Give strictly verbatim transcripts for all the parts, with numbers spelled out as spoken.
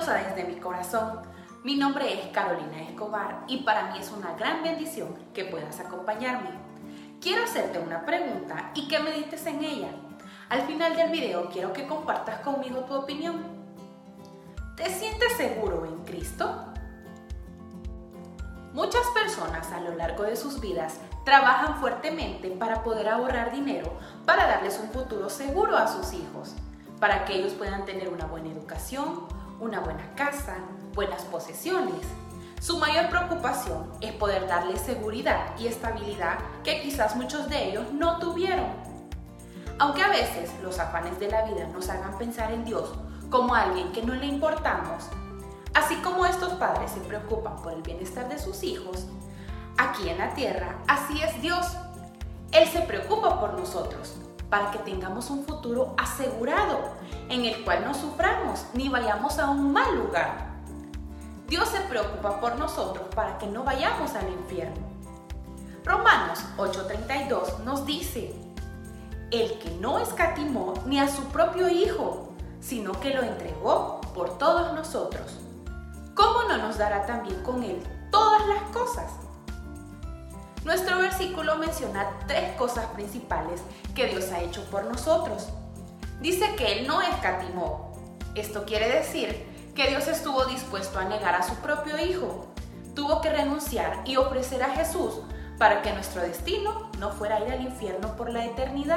Bienvenidos a Desde mi Corazón. Mi nombre es Carolina Escobar y para mí es una gran bendición que puedas acompañarme. Quiero hacerte una pregunta y que medites en ella. Al final del video quiero que compartas conmigo tu opinión. ¿Te sientes seguro en Cristo? Muchas personas a lo largo de sus vidas trabajan fuertemente para poder ahorrar dinero para darles un futuro seguro a sus hijos, para que ellos puedan tener una buena educación, una buena casa, buenas posesiones. Su mayor preocupación es poder darles seguridad y estabilidad que quizás muchos de ellos no tuvieron. Aunque a veces los afanes de la vida nos hagan pensar en Dios como alguien que no le importamos, así como estos padres se preocupan por el bienestar de sus hijos, aquí en la tierra, así es Dios. Él se preocupa por nosotros, para que tengamos un futuro asegurado, en el cual no suframos ni vayamos a un mal lugar. Dios se preocupa por nosotros para que no vayamos al infierno. Romanos ocho treinta y dos nos dice: el que no escatimó ni a su propio Hijo, sino que lo entregó por todos nosotros, ¿cómo no nos dará también con Él todas las cosas? Nuestro versículo menciona tres cosas principales que Dios ha hecho por nosotros. Dice que Él no escatimó. Esto quiere decir que Dios estuvo dispuesto a negar a su propio Hijo. Tuvo que renunciar y ofrecer a Jesús para que nuestro destino no fuera ir al infierno por la eternidad.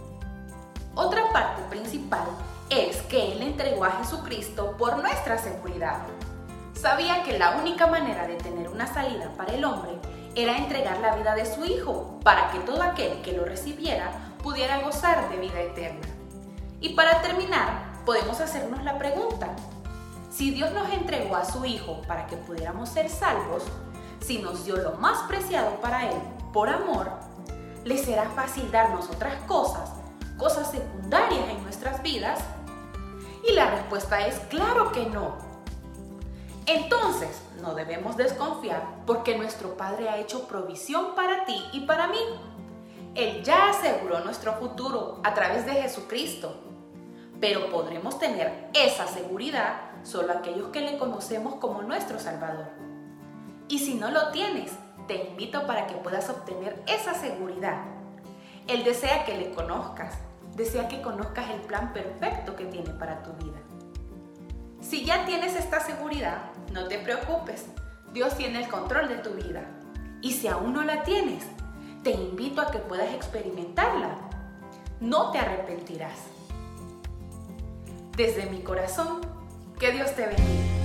Otra parte principal es que Él entregó a Jesucristo por nuestra seguridad. Sabía que la única manera de tener una salida para el hombre era entregar la vida de su Hijo para que todo aquel que lo recibiera pudiera gozar de vida eterna. Y para terminar, podemos hacernos la pregunta: si Dios nos entregó a su Hijo para que pudiéramos ser salvos, si nos dio lo más preciado para Él por amor, ¿le será fácil darnos otras cosas, cosas secundarias en nuestras vidas? Y la respuesta es claro que no. Entonces, no debemos desconfiar porque nuestro Padre ha hecho provisión para ti y para mí. Él ya aseguró nuestro futuro a través de Jesucristo. Pero podremos tener esa seguridad solo aquellos que le conocemos como nuestro Salvador. Y si no lo tienes, te invito para que puedas obtener esa seguridad. Él desea que le conozcas, desea que conozcas el plan perfecto que tiene para tu vida. Si ya tienes esta seguridad, no te preocupes, Dios tiene el control de tu vida. Y si aún no la tienes, te invito a que puedas experimentarla. No te arrepentirás. Desde mi corazón, que Dios te bendiga.